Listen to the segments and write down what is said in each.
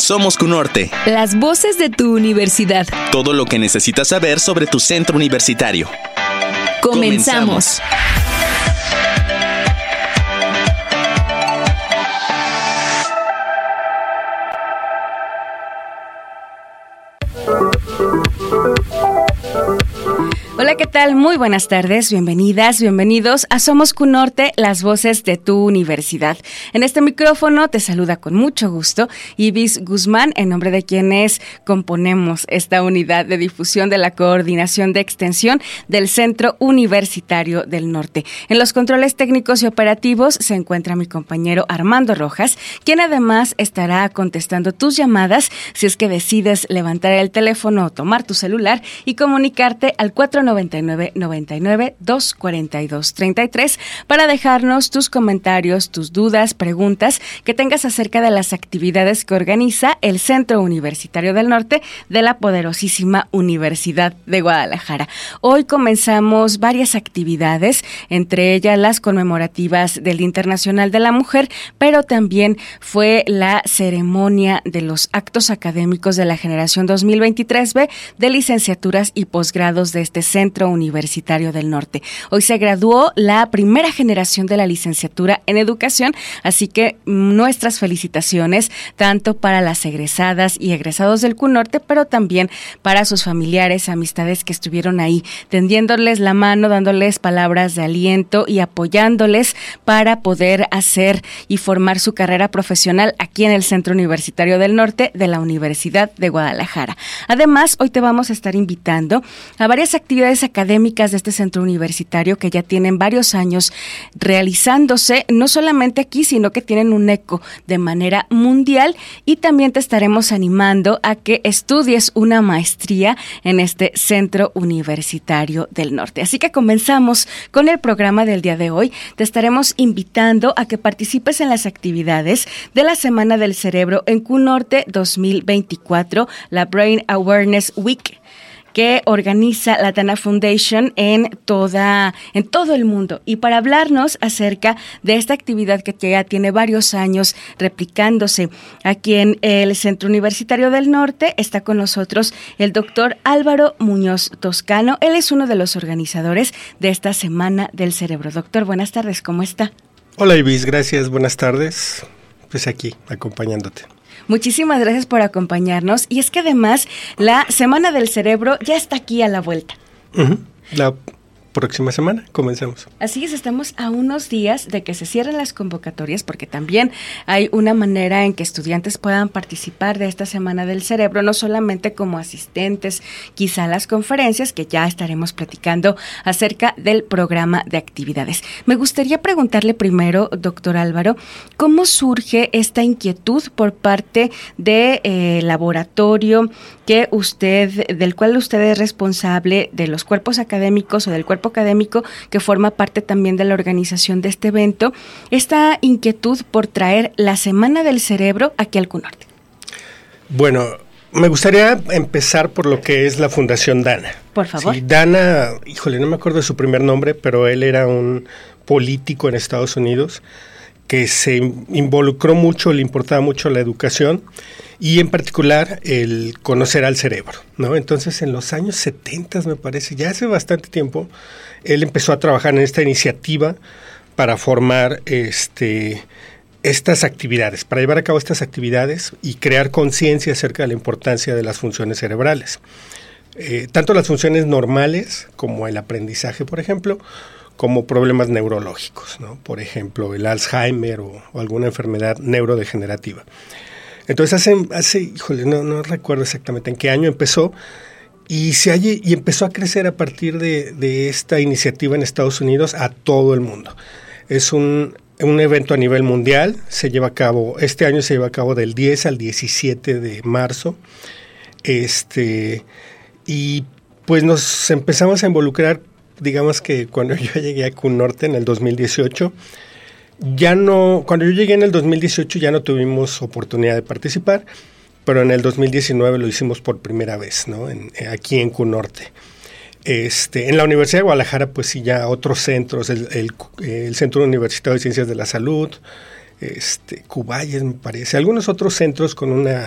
Somos CUNORTE. Las voces de tu universidad. Todo lo que necesitas saber sobre tu centro universitario. Comenzamos. Hola, ¿qué tal? Muy buenas tardes, bienvenidas, bienvenidos a Somos CUNORTE, las voces de tu universidad. En este micrófono te saluda con mucho gusto Ibis Guzmán, en nombre de quienes componemos esta unidad de difusión de la Coordinación de Extensión del Centro Universitario del Norte. En los controles técnicos y operativos se encuentra mi compañero Armando Rojas, quien además estará contestando tus llamadas si es que decides levantar el teléfono o tomar tu celular y comunicarte al 499-99-242-33 para dejarnos tus comentarios, tus dudas, preguntas que tengas acerca de las actividades que organiza el Centro Universitario del Norte de la poderosísima Universidad de Guadalajara. Hoy comenzamos varias actividades, entre ellas las conmemorativas del Día Internacional de la Mujer, pero también fue la ceremonia de los actos académicos de la generación 2023B de licenciaturas y posgrados de este Centro Universitario del Norte. Hoy se graduó la primera generación de la licenciatura en educación, así que nuestras felicitaciones tanto para las egresadas y egresados del CUNORTE, pero también para sus familiares, amistades que estuvieron ahí tendiéndoles la mano, dándoles palabras de aliento y apoyándoles para poder hacer y formar su carrera profesional aquí en el Centro Universitario del Norte de la Universidad de Guadalajara. Además, hoy te vamos a estar invitando a varias actividades académicas de este centro universitario que ya tienen varios años realizándose, no solamente aquí, sino que tienen un eco de manera mundial, y también te estaremos animando a que estudies una maestría en este Centro Universitario del Norte. Así que comenzamos con el programa del día de hoy. Te estaremos invitando a que participes en las actividades de la Semana del Cerebro en CUNORTE 2024, la Brain Awareness Week, que organiza la Dana Foundation en todo el mundo. Y para hablarnos acerca de esta actividad que ya tiene varios años replicándose aquí en el Centro Universitario del Norte, está con nosotros el doctor Álvaro Muñoz Toscano. Él es uno de los organizadores de esta Semana del Cerebro. Doctor, buenas tardes, ¿cómo está? Hola Ibis, gracias, buenas tardes. Pues aquí, acompañándote. Muchísimas gracias por acompañarnos. Y es que además la Semana del Cerebro ya está aquí a la vuelta. La próxima semana comenzamos. Así es, estamos a unos días de que se cierren las convocatorias, porque también hay una manera en que estudiantes puedan participar de esta Semana del Cerebro, no solamente como asistentes, quizá a las conferencias, que ya estaremos platicando acerca del programa de actividades. Me gustaría preguntarle primero, doctor Álvaro, ¿cómo surge esta inquietud por parte del laboratorio del cual usted es responsable, de los cuerpos académicos o del cuerpo académico que forma parte también de la organización de este evento, esta inquietud por traer la Semana del Cerebro aquí al CUNORTE? Bueno, me gustaría empezar por lo que es la Fundación Dana. Por favor. Sí, Dana, no me acuerdo de su primer nombre, pero él era un político en Estados Unidos que se involucró mucho, le importaba mucho la educación y en particular el conocer al cerebro, ¿no? Entonces en los años 70, me parece, ya hace bastante tiempo, él empezó a trabajar en esta iniciativa para formar estas actividades, para llevar a cabo estas actividades y crear conciencia acerca de la importancia de las funciones cerebrales. Tanto las funciones normales como el aprendizaje, por ejemplo, como problemas neurológicos, ¿no? Por ejemplo, el Alzheimer o alguna enfermedad neurodegenerativa. Entonces no recuerdo exactamente en qué año empezó, y empezó a crecer a partir de esta iniciativa en Estados Unidos a todo el mundo. Es un evento a nivel mundial, este año se lleva a cabo del 10 al 17 de marzo, y pues nos empezamos a involucrar. Digamos que cuando yo llegué a CUNORTE en el 2018, cuando yo llegué en el 2018 ya no tuvimos oportunidad de participar, pero en el 2019 lo hicimos por primera vez, ¿no? Aquí en CUNORTE. En la Universidad de Guadalajara, pues sí, ya otros centros, el Centro Universitario de Ciencias de la Salud, Cuballes, me parece, algunos otros centros con una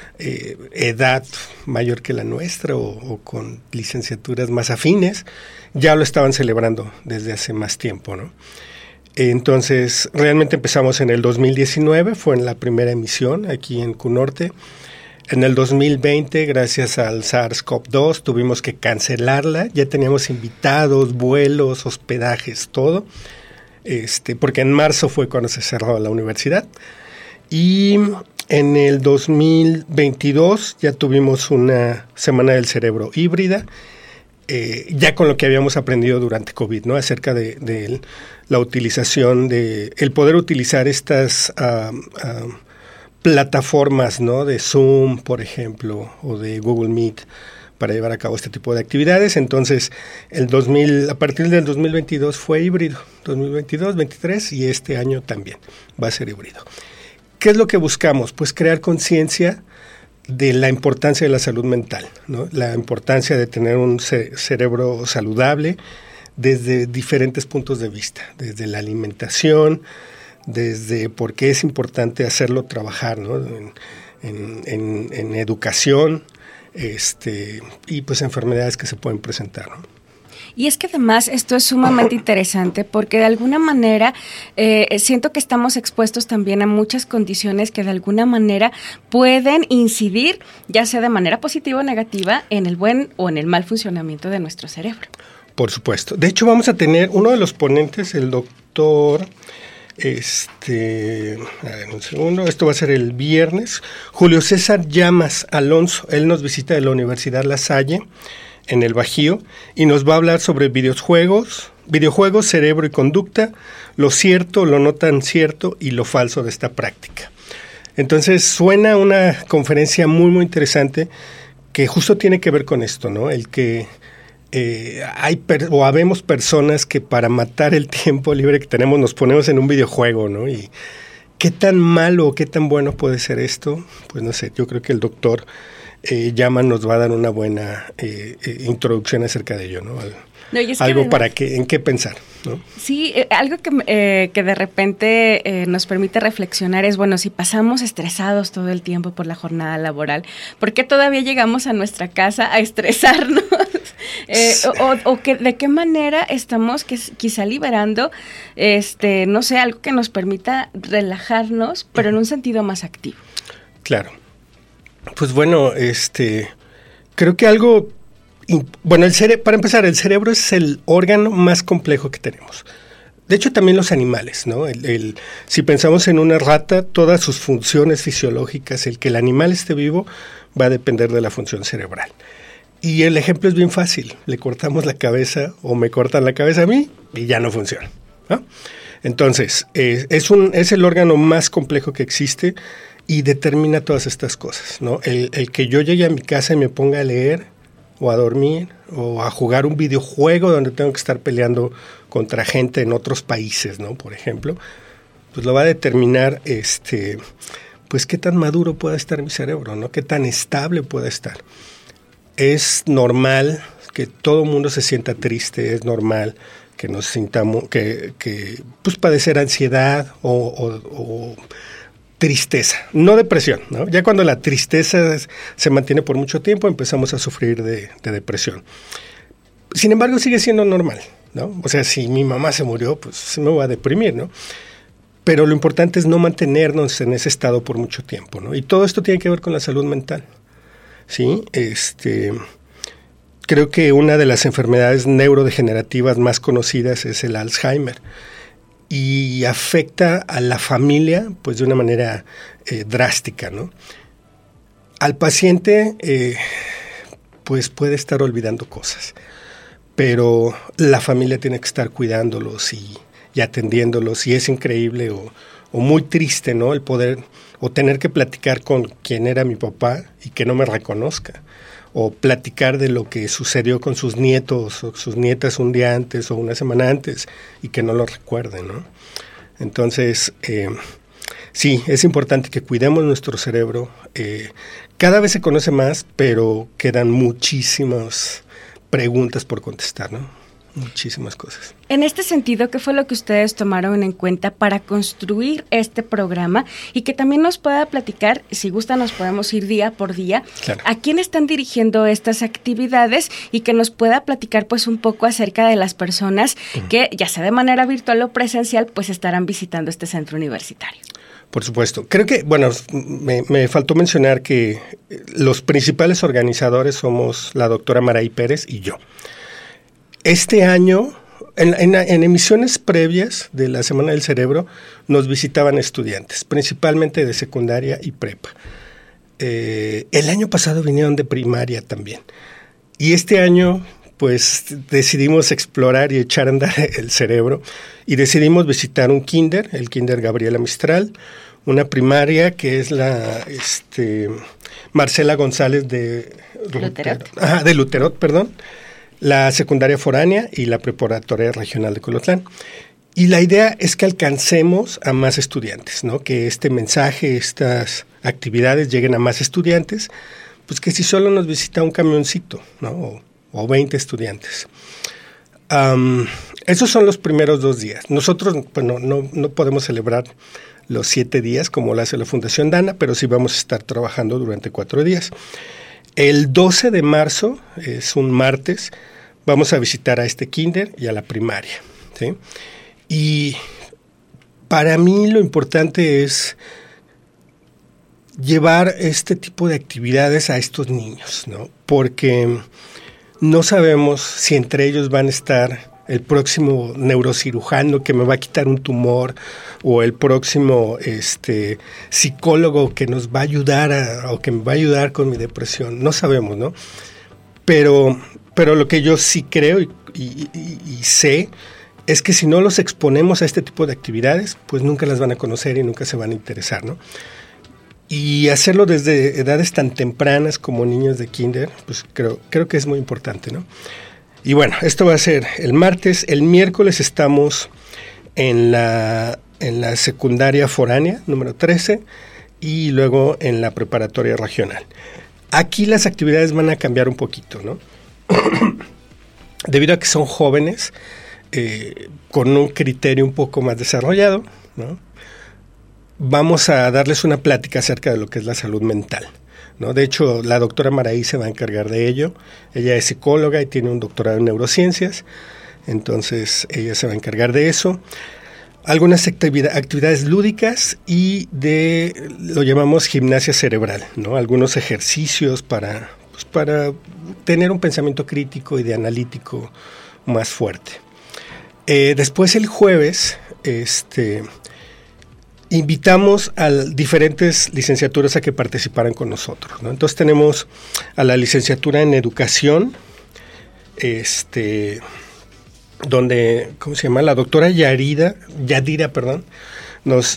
edad mayor que la nuestra o con licenciaturas más afines, ya lo estaban celebrando desde hace más tiempo, ¿no? Entonces, realmente empezamos en el 2019, fue en la primera emisión aquí en QNorte. En el 2020, gracias al SARS-CoV-2, tuvimos que cancelarla. Ya teníamos invitados, vuelos, hospedajes, todo. Porque en marzo fue cuando se cerró la universidad. Y en el 2022 ya tuvimos una Semana del Cerebro híbrida, ya con lo que habíamos aprendido durante COVID, ¿no? Acerca de la utilización el poder utilizar estas plataformas, ¿no? De Zoom, por ejemplo, o de Google Meet para llevar a cabo este tipo de actividades. Entonces, a partir del 2022 fue híbrido, 2022, 2023 y este año también va a ser híbrido. ¿Qué es lo que buscamos? Pues crear conciencia de la importancia de la salud mental, ¿no? La importancia de tener un cerebro saludable desde diferentes puntos de vista, desde la alimentación, desde por qué es importante hacerlo trabajar, ¿no? en educación, y pues enfermedades que se pueden presentar, ¿no? Y es que además esto es sumamente interesante porque de alguna manera siento que estamos expuestos también a muchas condiciones que de alguna manera pueden incidir, ya sea de manera positiva o negativa, en el buen o en el mal funcionamiento de nuestro cerebro. Por supuesto. De hecho, vamos a tener uno de los ponentes, el doctor... a ver, un segundo, esto va a ser el viernes. Julio César Llamas Alonso, él nos visita de la Universidad La Salle, en el Bajío, y nos va a hablar sobre videojuegos, cerebro y conducta, lo cierto, lo no tan cierto y lo falso de esta práctica. Entonces suena una conferencia muy, muy interesante que justo tiene que ver con esto, ¿no? El que habemos personas que para matar el tiempo libre que tenemos nos ponemos en un videojuego, ¿no? Y qué tan malo o qué tan bueno puede ser esto, pues no sé, yo creo que el doctor Llama nos va a dar una buena introducción acerca de ello, ¿no? Algo en qué pensar, ¿no? Sí, algo que de repente nos permite reflexionar es, bueno, si pasamos estresados todo el tiempo por la jornada laboral, ¿por qué todavía llegamos a nuestra casa a estresarnos? ¿De qué manera estamos quizá liberando, no sé, algo que nos permita relajarnos, pero en un sentido más activo? Claro. Pues bueno, creo que algo... Bueno, para empezar, el cerebro es el órgano más complejo que tenemos. De hecho, también los animales, ¿no? Si pensamos en una rata, todas sus funciones fisiológicas, el que el animal esté vivo, va a depender de la función cerebral. Y el ejemplo es bien fácil. Le cortamos la cabeza o me cortan la cabeza a mí y ya no funciona, ¿no? Entonces, es el órgano más complejo que existe y determina todas estas cosas, ¿no? El que yo llegue a mi casa y me ponga a leer o a dormir o a jugar un videojuego donde tengo que estar peleando contra gente en otros países, ¿no? Por ejemplo, pues lo va a determinar pues qué tan maduro pueda estar mi cerebro, ¿no? Qué tan estable pueda estar. Es normal que todo mundo se sienta triste, es normal que nos sintamos, que pues padecer ansiedad o tristeza, no depresión, ¿no? Ya cuando la tristeza se mantiene por mucho tiempo, empezamos a sufrir de depresión. Sin embargo, sigue siendo normal, ¿no? O sea, si mi mamá se murió, pues me voy a deprimir, ¿no? Pero lo importante es no mantenernos en ese estado por mucho tiempo, ¿no? Y todo esto tiene que ver con la salud mental, ¿sí? Creo que una de las enfermedades neurodegenerativas más conocidas es el Alzheimer. Y afecta a la familia pues de una manera drástica, ¿no? Al paciente pues puede estar olvidando cosas, pero la familia tiene que estar cuidándolos y atendiéndolos, y es increíble o muy triste, ¿no? El poder o tener que platicar con quien era mi papá y que no me reconozca, o platicar de lo que sucedió con sus nietos o sus nietas un día antes o una semana antes y que no lo recuerden, ¿no? Entonces, sí, es importante que cuidemos nuestro cerebro. Cada vez se conoce más, pero quedan muchísimas preguntas por contestar, ¿no? muchísimas cosas. En este sentido, ¿qué fue lo que ustedes tomaron en cuenta para construir este programa? Y que también nos pueda platicar, si gusta nos podemos ir día por día, claro, a quién están dirigiendo estas actividades y que nos pueda platicar pues un poco acerca de las personas que, ya sea de manera virtual o presencial, pues estarán visitando este centro universitario. Por supuesto. Creo que, bueno, me faltó mencionar que los principales organizadores somos la doctora Maraí Pérez y yo. Este año, en emisiones previas de la Semana del Cerebro, nos visitaban estudiantes, principalmente de secundaria y prepa. El año pasado vinieron de primaria también. Y este año, pues, decidimos explorar y echar a andar el cerebro y decidimos visitar un kinder, el Kinder Gabriela Mistral, una primaria que es la Marcela González de Luterot, perdón, la secundaria foránea y la preparatoria regional de Colotlán. Y la idea es que alcancemos a más estudiantes, ¿no? Que este mensaje, estas actividades lleguen a más estudiantes, pues que si solo nos visita un camioncito, ¿no? O 20 estudiantes. Esos son los primeros 2 días. Nosotros pues, no podemos celebrar los 7 días como lo hace la Fundación Dana, pero sí vamos a estar trabajando durante 4 días. El 12 de marzo, es un martes, vamos a visitar a este kinder y a la primaria, ¿sí? Y para mí lo importante es llevar este tipo de actividades a estos niños, ¿no? Porque no sabemos si entre ellos van a estar el próximo neurocirujano que me va a quitar un tumor o el próximo psicólogo que nos va a ayudar o que me va a ayudar con mi depresión. No sabemos, ¿no? Pero lo que yo sí creo y sé es que si no los exponemos a este tipo de actividades, pues nunca las van a conocer y nunca se van a interesar, ¿no? Y hacerlo desde edades tan tempranas como niños de kinder, pues creo que es muy importante, ¿no? Y bueno, esto va a ser el martes. El miércoles estamos en la secundaria foránea, número 13, y luego en la preparatoria regional. Aquí las actividades van a cambiar un poquito, ¿no? Debido a que son jóvenes, con un criterio un poco más desarrollado, ¿no? Vamos a darles una plática acerca de lo que es la salud mental, ¿no? De hecho, la doctora Maraí se va a encargar de ello. Ella es psicóloga y tiene un doctorado en neurociencias, entonces ella se va a encargar de eso. Algunas actividades lúdicas y lo llamamos gimnasia cerebral, ¿no? Algunos ejercicios para tener un pensamiento crítico y de analítico más fuerte. Después el jueves, invitamos a diferentes licenciaturas a que participaran con nosotros, ¿no? Entonces tenemos a la licenciatura en educación, donde, ¿cómo se llama? La doctora Yadira, nos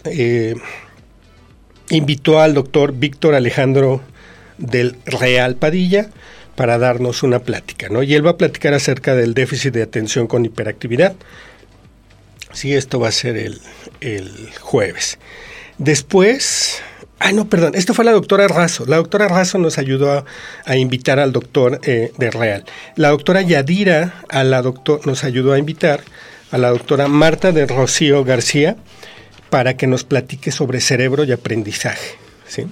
invitó al doctor Víctor Alejandro del Real Padilla para darnos una plática, ¿no? Y él va a platicar acerca del déficit de atención con hiperactividad. Sí, esto va a ser el jueves. Después, esto fue la doctora Razo. La doctora Razo nos ayudó a invitar al doctor de Real. La doctora Yadira nos ayudó a invitar a la doctora Marta de Rocío García para que nos platique sobre cerebro y aprendizaje, ¿sí?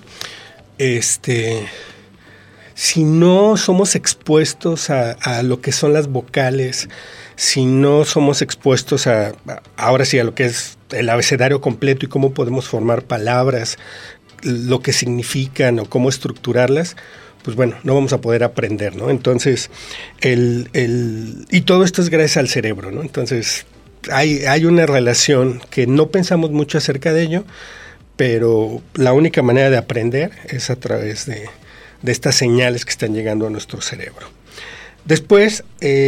Si no somos expuestos a lo que son las vocales, si no somos expuestos ahora sí a lo que es el abecedario completo y cómo podemos formar palabras, lo que significan o cómo estructurarlas, pues bueno, no vamos a poder aprender, ¿no? Entonces, y todo esto es gracias al cerebro, ¿no? Entonces, hay una relación que no pensamos mucho acerca de ello, pero la única manera de aprender es a través de estas señales que están llegando a nuestro cerebro. Después,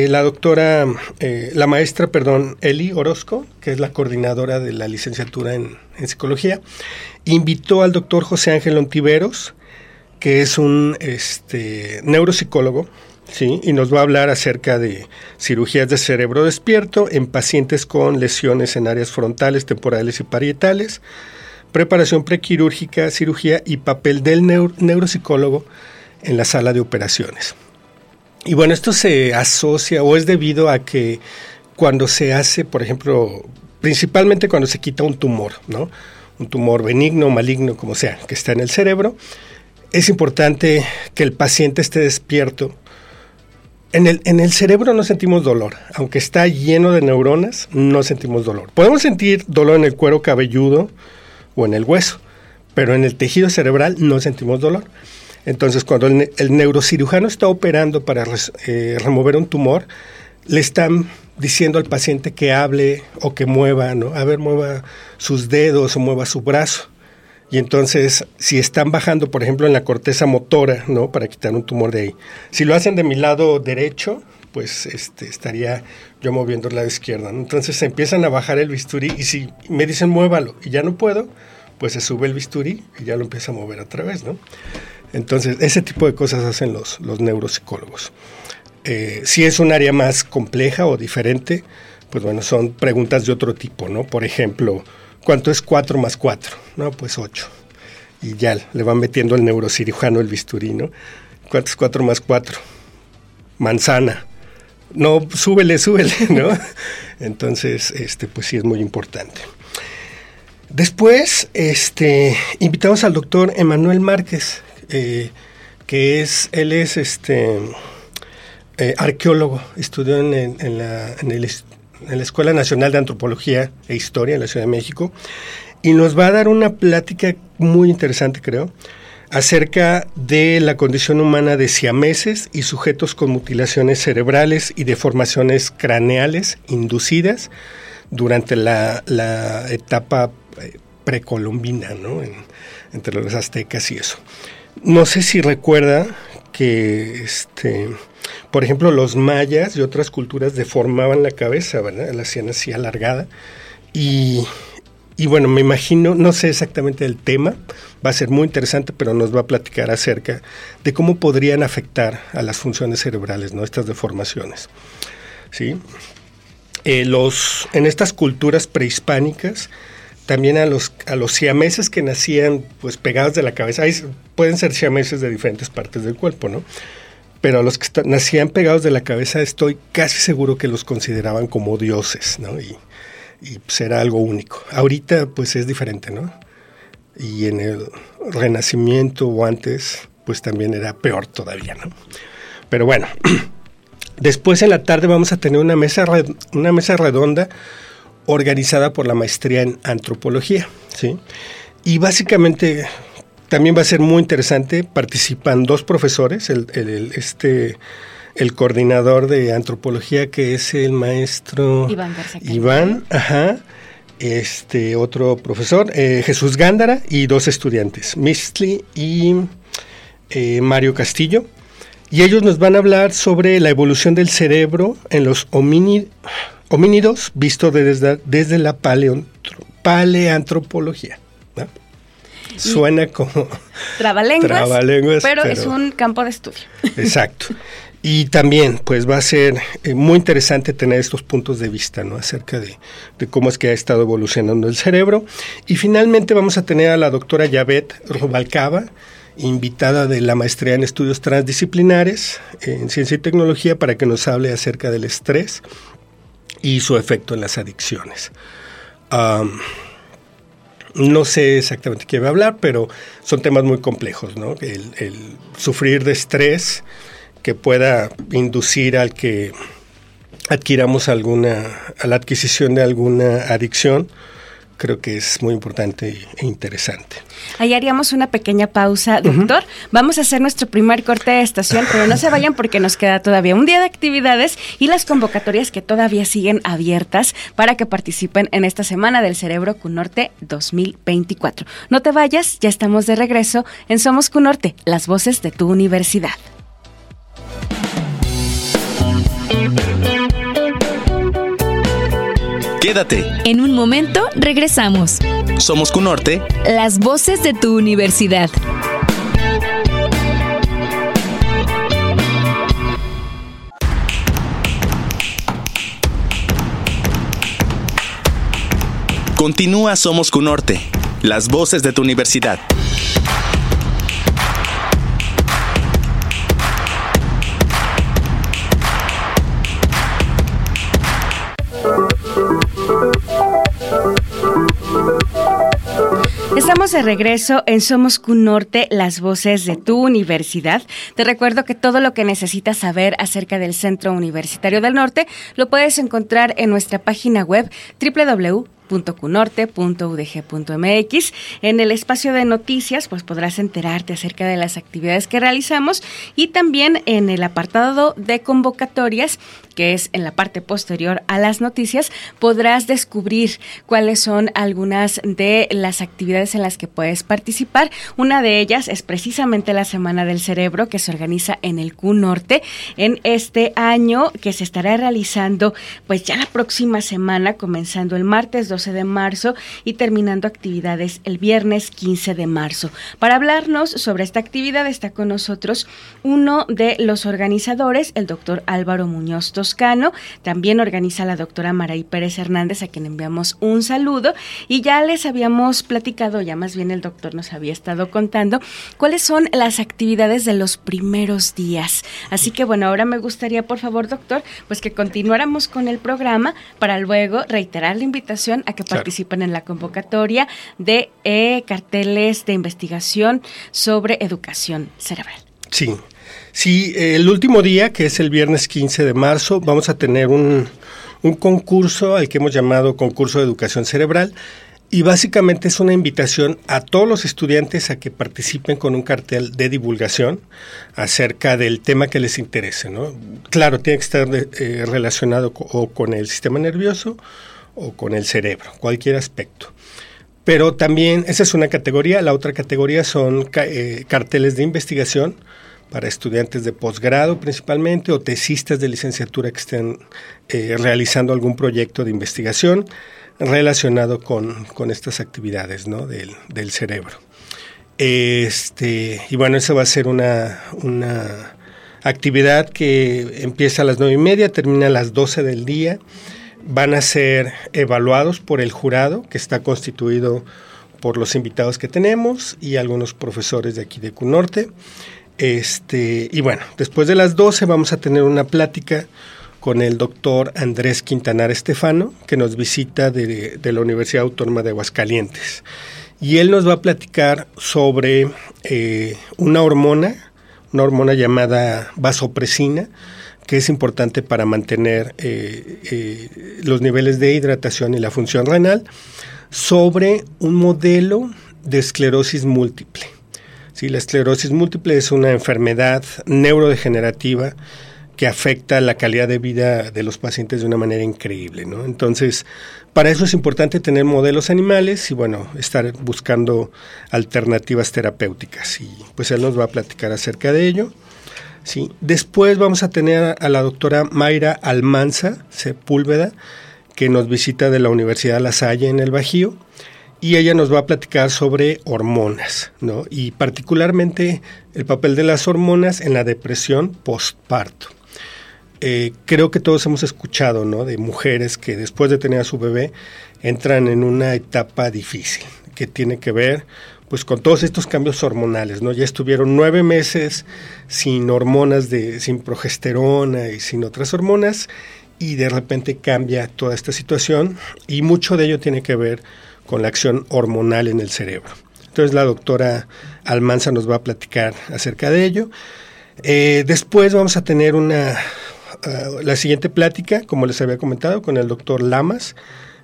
la maestra Eli Orozco, que es la coordinadora de la licenciatura en psicología, invitó al doctor José Ángel Ontiveros, que es un neuropsicólogo, ¿sí? Y nos va a hablar acerca de cirugías de cerebro despierto en pacientes con lesiones en áreas frontales, temporales y parietales, preparación prequirúrgica, cirugía y papel del neuropsicólogo en la sala de operaciones. Y bueno, esto se asocia o es debido a que cuando se hace, por ejemplo, principalmente cuando se quita un tumor, ¿no? Un tumor benigno, maligno, como sea, que está en el cerebro, es importante que el paciente esté despierto. En el cerebro no sentimos dolor, aunque está lleno de neuronas, no sentimos dolor. Podemos sentir dolor en el cuero cabelludo o en el hueso, pero en el tejido cerebral no sentimos dolor. Entonces, cuando el neurocirujano está operando para remover un tumor, le están diciendo al paciente que hable o que mueva, ¿no? A ver, mueva sus dedos o mueva su brazo. Y entonces, si están bajando, por ejemplo, en la corteza motora, ¿no? Para quitar un tumor de ahí. Si lo hacen de mi lado derecho, pues estaría yo moviendo el lado izquierdo, ¿no? Entonces se empiezan a bajar el bisturí y si me dicen muévalo y ya no puedo, pues se sube el bisturí y ya lo empieza a mover otra vez, ¿no? Entonces, ese tipo de cosas hacen los neuropsicólogos. Si es un área más compleja o diferente, pues bueno, son preguntas de otro tipo, ¿no? Por ejemplo, ¿cuánto es 4 más 4? No, pues 8. Y ya le van metiendo el neurocirujano el bisturí, ¿no? ¿Cuánto es 4 más 4? Manzana. No, súbele, ¿no? Entonces, pues sí es muy importante. Después, invitamos al doctor Emanuel Márquez, que él es arqueólogo, estudió en la Escuela Nacional de Antropología e Historia en la Ciudad de México, y nos va a dar una plática muy interesante, creo, acerca de la condición humana de siameses y sujetos con mutilaciones cerebrales y deformaciones craneales inducidas durante la etapa precolombina, ¿no? Entre los aztecas y eso. No sé si recuerda que, por ejemplo, los mayas y otras culturas deformaban la cabeza, ¿verdad? La hacían así alargada. Y bueno, me imagino, no sé exactamente el tema, va a ser muy interesante, pero nos va a platicar acerca de cómo podrían afectar a las funciones cerebrales, ¿no? Estas deformaciones, ¿sí? En estas culturas prehispánicas, también a los siameses que nacían pues pegados de la cabeza, pueden ser siameses de diferentes partes del cuerpo, ¿no? Pero a los que nacían pegados de la cabeza estoy casi seguro que los consideraban como dioses, ¿no? Y pues era algo único. Ahorita pues es diferente, ¿no? Y en el Renacimiento o antes pues también era peor todavía, ¿no? Pero bueno, después en la tarde vamos a tener una mesa redonda organizada por la maestría en antropología, ¿sí? Y básicamente también va a ser muy interesante, participan 2 profesores, el coordinador de antropología, que es el maestro Iván, otro profesor, Jesús Gándara, y 2 estudiantes, Mistli y Mario Castillo, y ellos nos van a hablar sobre la evolución del cerebro en los homínidos visto desde la paleantropología, ¿no? Suena como trabalenguas, pero es un campo de estudio. Exacto. Y también pues va a ser muy interesante tener estos puntos de vista, ¿no? Acerca de cómo es que ha estado evolucionando el cerebro. Y finalmente vamos a tener a la doctora Yavet Rubalcaba, invitada de la maestría en estudios transdisciplinares en ciencia y tecnología, para que nos hable acerca del estrés y su efecto en las adicciones. No sé exactamente qué va a hablar, pero son temas muy complejos, ¿no? El sufrir de estrés que pueda inducir al que adquiramos a la adquisición de alguna adicción, creo que es muy importante e interesante. Ahí haríamos una pequeña pausa, doctor. Vamos a hacer nuestro primer corte de estación, pero no se vayan porque nos queda todavía un día de actividades y las convocatorias que todavía siguen abiertas para que participen en esta Semana del Cerebro QNorte 2024. No te vayas, ya estamos de regreso en Somos QNorte, las voces de tu universidad. Quédate. En un momento regresamos. Somos QNorte, las voces de tu universidad. Continúa Somos QNorte, las voces de tu universidad. Estamos de regreso en Somos CUN Norte, las voces de tu universidad. Te recuerdo que todo lo que necesitas saber acerca del Centro Universitario del Norte lo puedes encontrar en nuestra página web www.cunorte.udg.mx. En el espacio de noticias pues podrás enterarte acerca de las actividades que realizamos, y también en el apartado de convocatorias, que es en la parte posterior a las noticias, podrás descubrir cuáles son algunas de las actividades en las que puedes participar. Una de ellas es precisamente la Semana del Cerebro, que se organiza en el CUN Norte en este año, que se estará realizando pues ya la próxima semana, comenzando el martes 12 de marzo y terminando actividades el viernes 15 de marzo. Para hablarnos sobre esta actividad está con nosotros uno de los organizadores, el doctor Álvaro Muñoz Toscano. También organiza la doctora Maraí Pérez Hernández, a quien enviamos un saludo, y ya les habíamos platicado, ya más bien el doctor nos había estado contando cuáles son las actividades de los primeros días. Así que bueno, ahora me gustaría, por favor, doctor, pues que continuáramos con el programa para luego reiterar la invitación a que participen en la convocatoria de carteles de investigación sobre educación cerebral. Sí, el último día, que es el viernes 15 de marzo, vamos a tener un concurso al que hemos llamado Concurso de Educación Cerebral, y básicamente es una invitación a todos los estudiantes a que participen con un cartel de divulgación acerca del tema que les interese, ¿no? Claro, tiene que estar relacionado o con el sistema nervioso o con el cerebro, cualquier aspecto. Pero también, esa es una categoría. La otra categoría son carteles de investigación para estudiantes de posgrado principalmente, o tesistas de licenciatura que estén realizando algún proyecto de investigación relacionado con estas actividades, ¿no? del cerebro. Y bueno, esa va a ser una actividad que empieza a las 9:30, termina a las 12 del día. Van a ser evaluados por el jurado, que está constituido por los invitados que tenemos y algunos profesores de aquí de CUN Norte. Y bueno, después de las 12 vamos a tener una plática con el doctor Andrés Quintanar Estefano, que nos visita de la Universidad Autónoma de Aguascalientes. Y él nos va a platicar sobre una hormona llamada vasopresina, que es importante para mantener los niveles de hidratación y la función renal, sobre un modelo de esclerosis múltiple. Sí, la esclerosis múltiple es una enfermedad neurodegenerativa que afecta la calidad de vida de los pacientes de una manera increíble, ¿no? Entonces, para eso es importante tener modelos animales y, bueno, estar buscando alternativas terapéuticas. Y pues él nos va a platicar acerca de ello. Sí. Después vamos a tener a la doctora Mayra Almanza Sepúlveda, que nos visita de la Universidad La Salle en el Bajío, y ella nos va a platicar sobre hormonas, ¿no? Y particularmente el papel de las hormonas en la depresión postparto. Creo que todos hemos escuchado, ¿no?, de mujeres que después de tener a su bebé entran en una etapa difícil, que tiene que ver pues con todos estos cambios hormonales, ¿no? Ya estuvieron 9 meses sin hormonas, sin progesterona y sin otras hormonas, y de repente cambia toda esta situación, y mucho de ello tiene que ver con la acción hormonal en el cerebro. Entonces la doctora Almanza nos va a platicar acerca de ello. Después vamos a tener la siguiente plática, como les había comentado, con el doctor Llamas,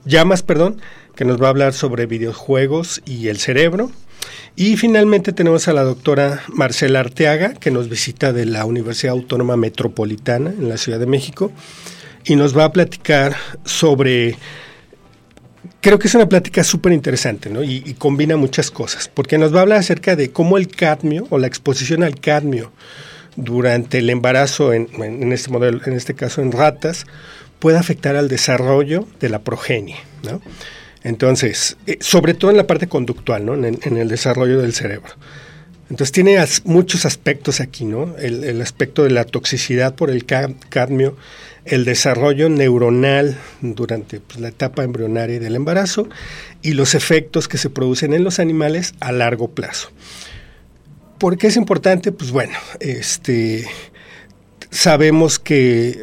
que nos va a hablar sobre videojuegos y el cerebro. Y finalmente tenemos a la doctora Marcela Arteaga, que nos visita de la Universidad Autónoma Metropolitana en la Ciudad de México, y nos va a platicar sobre... Creo que es una plática súper interesante, ¿no? Y combina muchas cosas, porque nos va a hablar acerca de cómo el cadmio o la exposición al cadmio durante el embarazo, en este modelo, en este caso en ratas, puede afectar al desarrollo de la progenie, ¿no? Entonces, sobre todo en la parte conductual, ¿no? En el desarrollo del cerebro. Entonces tiene muchos aspectos aquí, ¿no? El aspecto de la toxicidad por el cadmio, el desarrollo neuronal durante la etapa embrionaria del embarazo y los efectos que se producen en los animales a largo plazo. ¿Por qué es importante? Pues bueno, sabemos que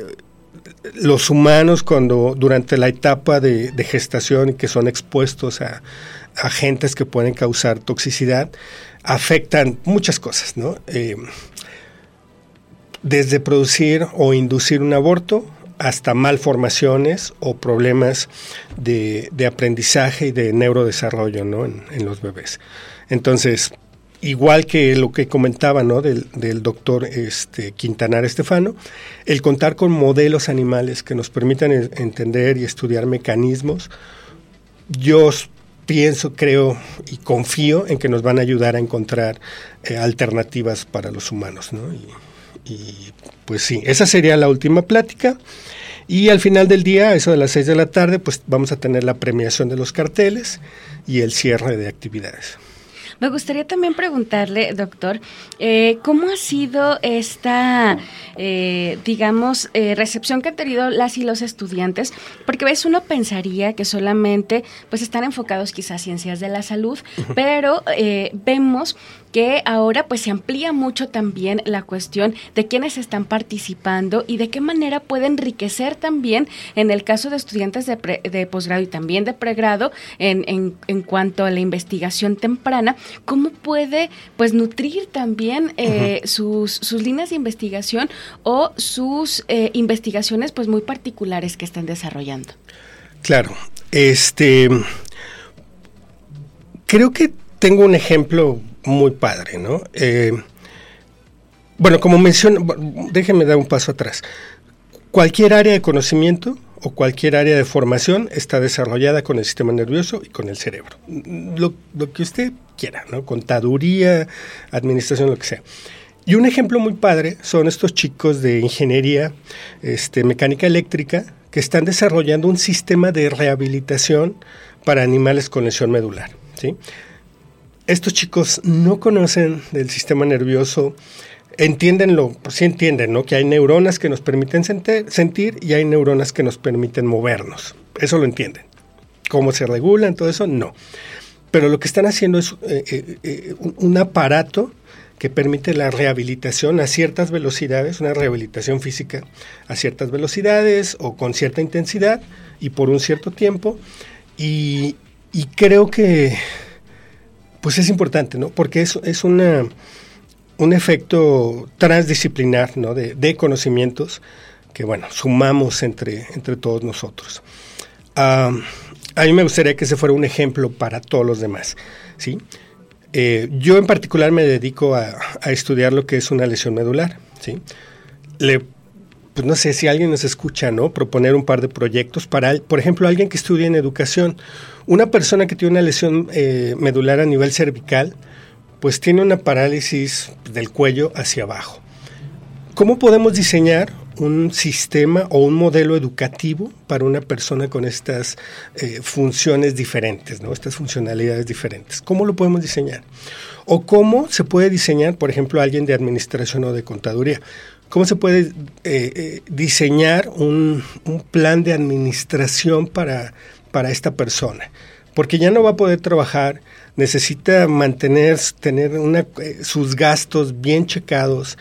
los humanos durante la etapa de gestación y que son expuestos agentes que pueden causar toxicidad, afectan muchas cosas, ¿no? Desde producir o inducir un aborto hasta malformaciones o problemas de aprendizaje y de neurodesarrollo, ¿no? en los bebés. Entonces, igual que lo que comentaba, ¿no? del doctor Quintanar Estefano, el contar con modelos animales que nos permitan entender y estudiar mecanismos, yo pienso, creo y confío en que nos van a ayudar a encontrar alternativas para los humanos, ¿no? Y pues sí, esa sería la última plática. Y al final del día, eso de las 6 de la tarde, pues vamos a tener la premiación de los carteles y el cierre de actividades. Me gustaría también preguntarle, doctor, ¿cómo ha sido esta, recepción que han tenido las y los estudiantes? Porque uno pensaría que solamente pues están enfocados quizás a ciencias de la salud, pero vemos que ahora pues se amplía mucho también la cuestión de quiénes están participando y de qué manera puede enriquecer también, en el caso de estudiantes de posgrado y también de pregrado, en cuanto a la investigación temprana, cómo puede pues nutrir también sus líneas de investigación o sus investigaciones pues muy particulares que están desarrollando. Claro, creo que tengo un ejemplo muy padre, ¿no? Bueno, como mencioné, déjenme dar un paso atrás. Cualquier área de conocimiento o cualquier área de formación está desarrollada con el sistema nervioso y con el cerebro. Lo que usted quiera, ¿no? Contaduría, administración, lo que sea. Y un ejemplo muy padre son estos chicos de ingeniería mecánica eléctrica que están desarrollando un sistema de rehabilitación para animales con lesión medular, ¿sí? Estos chicos no conocen del sistema nervioso, sí entienden, ¿no? Que hay neuronas que nos permiten sentir y hay neuronas que nos permiten movernos. Eso lo entienden. ¿Cómo se regulan? Todo eso, no. Pero lo que están haciendo es un aparato que permite la rehabilitación a ciertas velocidades, una rehabilitación física a ciertas velocidades o con cierta intensidad y por un cierto tiempo. Y creo que pues es importante, ¿no? Porque es un efecto transdisciplinar, ¿no? de conocimientos que, bueno, sumamos entre todos nosotros. A mí me gustaría que ese fuera un ejemplo para todos los demás, ¿sí? Yo en particular me dedico a estudiar lo que es una lesión medular, ¿sí? Pues no sé si alguien nos escucha, ¿no? Proponer un par de proyectos para, por ejemplo, alguien que estudie en educación. Una persona que tiene una lesión medular a nivel cervical, pues tiene una parálisis del cuello hacia abajo. ¿Cómo podemos diseñar un sistema o un modelo educativo para una persona con estas funciones diferentes, ¿no? Estas funcionalidades diferentes? ¿Cómo lo podemos diseñar? O cómo se puede diseñar, por ejemplo, alguien de administración o de contaduría. ¿Cómo se puede diseñar un plan de administración para esta persona? Porque ya no va a poder trabajar, necesita tener sus gastos bien checados,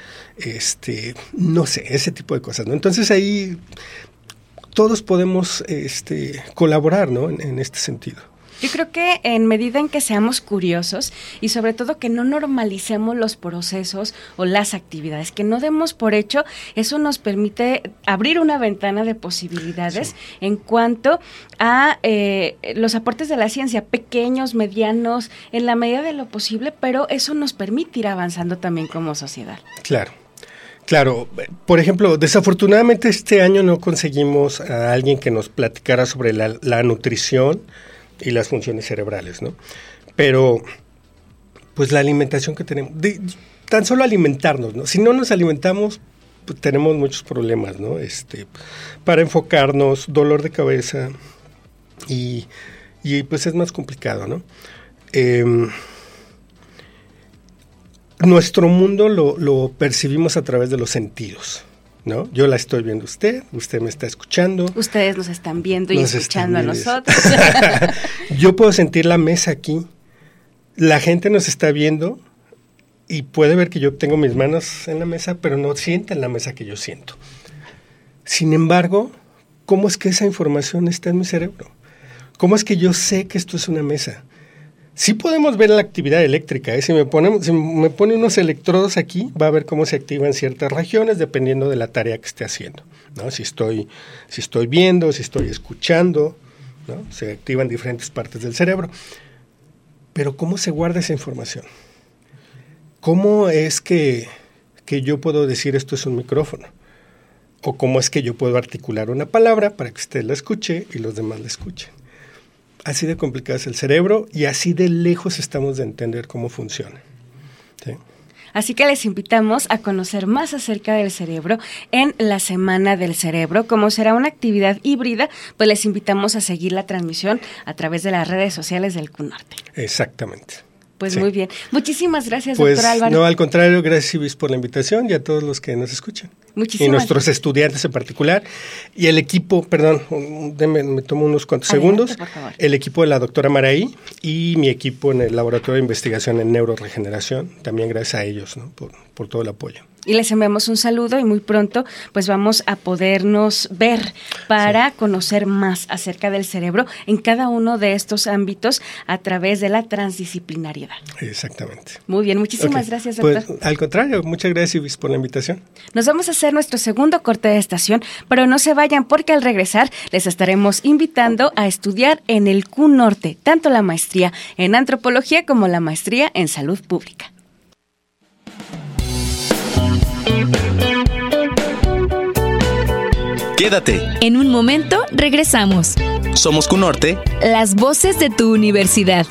no sé, ese tipo de cosas, ¿no? Entonces ahí todos podemos colaborar, ¿no? en este sentido. Yo creo que en medida en que seamos curiosos y sobre todo que no normalicemos los procesos o las actividades, que no demos por hecho, eso nos permite abrir una ventana de posibilidades, sí, en cuanto a los aportes de la ciencia, pequeños, medianos, en la medida de lo posible, pero eso nos permite ir avanzando también como sociedad. Claro, por ejemplo, desafortunadamente este año no conseguimos a alguien que nos platicara sobre la nutrición y las funciones cerebrales, ¿no? Pero, pues la alimentación que tenemos, tan solo alimentarnos, ¿no? Si no nos alimentamos, pues tenemos muchos problemas, ¿no? Para enfocarnos, dolor de cabeza y pues es más complicado, ¿no? Nuestro mundo lo percibimos a través de los sentidos, ¿no? Yo la estoy viendo usted me está escuchando. Ustedes nos están viendo y escuchando a nosotros. Yo puedo sentir la mesa aquí, la gente nos está viendo y puede ver que yo tengo mis manos en la mesa, pero no sienten la mesa que yo siento. Sin embargo, ¿cómo es que esa información está en mi cerebro? ¿Cómo es que yo sé que esto es una mesa? Sí podemos ver la actividad eléctrica. Si me pone unos electrodos aquí, va a ver cómo se activan ciertas regiones dependiendo de la tarea que esté haciendo, ¿no? Si estoy viendo, si estoy escuchando, ¿no? Se activan diferentes partes del cerebro. Pero ¿cómo se guarda esa información? ¿Cómo es que yo puedo decir esto es un micrófono? ¿O cómo es que yo puedo articular una palabra para que usted la escuche y los demás la escuchen? Así de complicado es el cerebro y así de lejos estamos de entender cómo funciona. ¿Sí? Así que les invitamos a conocer más acerca del cerebro en la Semana del Cerebro. Como será una actividad híbrida, pues les invitamos a seguir la transmisión a través de las redes sociales del CUNORTE. Exactamente. Pues sí. Muy bien. Muchísimas gracias, pues, doctor Álvaro. No, al contrario, gracias, Ibis, por la invitación y a todos los que nos escuchan. Muchísimas y nuestros estudiantes en particular. Y el equipo, perdón, me tomo unos cuantos segundos. Por favor. El equipo de la doctora Maraí y mi equipo en el Laboratorio de Investigación en Neuroregeneración. También gracias a ellos, ¿no? por todo el apoyo. Y les enviamos un saludo y muy pronto pues vamos a podernos ver para conocer más acerca del cerebro en cada uno de estos ámbitos a través de la transdisciplinariedad. Exactamente. Muy bien, muchísimas gracias, doctor. Pues al contrario, muchas gracias, Ibis, por la invitación. Nos vamos a hacer nuestro segundo corte de estación, pero no se vayan porque al regresar les estaremos invitando a estudiar en el CUNORTE, tanto la maestría en antropología como la maestría en salud pública. Quédate. En un momento regresamos. Somos CUNORTE. Las voces de tu universidad.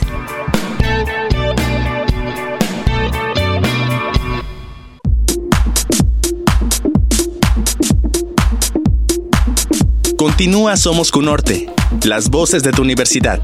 Continúa Somos CUNORTE. Las voces de tu universidad.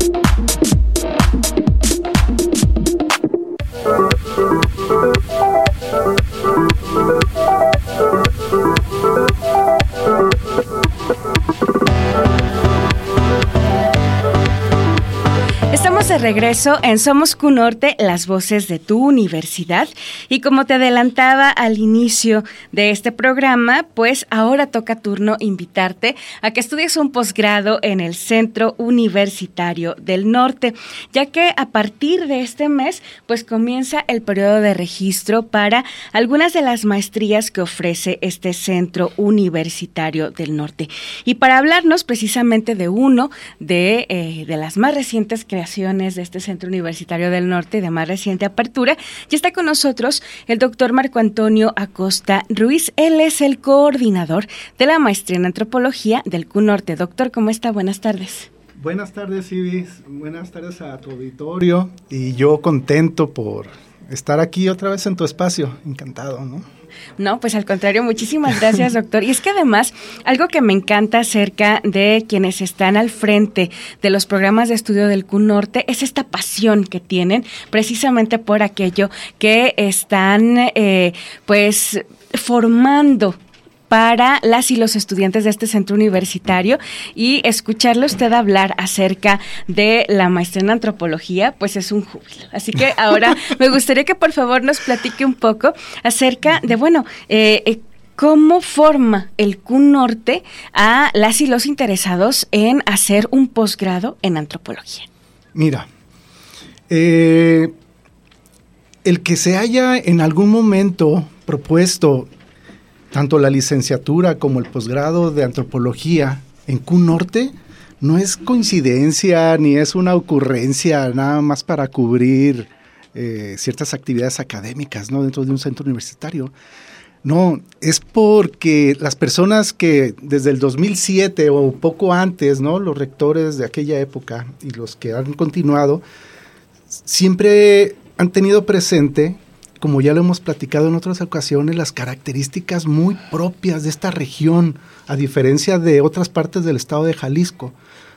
Estamos de regreso en Somos CUNORTE, las voces de tu universidad. Y como te adelantaba al inicio de este programa, pues ahora toca turno invitarte a que estudies un posgrado en el Centro Universitario del Norte, ya que a partir de este mes, pues comienza el periodo de registro para algunas de las maestrías que ofrece este Centro Universitario del Norte. Y para hablarnos precisamente de uno de las más recientes creaciones de este Centro Universitario del Norte de más reciente apertura, ya está con nosotros el doctor Marco Antonio Acosta Ruiz. Él es el coordinador de la maestría en antropología del CUNORTE. Doctor, ¿cómo está? Buenas tardes. Buenas tardes, Ibis. Buenas tardes a tu auditorio. Y yo contento por estar aquí otra vez en tu espacio. Encantado, ¿no? No, pues al contrario, muchísimas gracias, doctor. Y es que además, algo que me encanta acerca de quienes están al frente de los programas de estudio del CUNORTE es esta pasión que tienen precisamente por aquello que están pues formando para las y los estudiantes de este centro universitario, y escucharle usted hablar acerca de la maestría en antropología, pues es un júbilo. Así que ahora me gustaría que por favor nos platique un poco acerca de, cómo forma el CUNORTE a las y los interesados en hacer un posgrado en antropología. Mira, el que se haya en algún momento propuesto tanto la licenciatura como el posgrado de antropología en CUNORTE no es coincidencia ni es una ocurrencia nada más para cubrir ciertas actividades académicas, ¿no?, dentro de un centro universitario. No, es porque las personas que desde el 2007 o poco antes, ¿no?, los rectores de aquella época y los que han continuado, siempre han tenido presente, como ya lo hemos platicado en otras ocasiones, las características muy propias de esta región, a diferencia de otras partes del estado de Jalisco.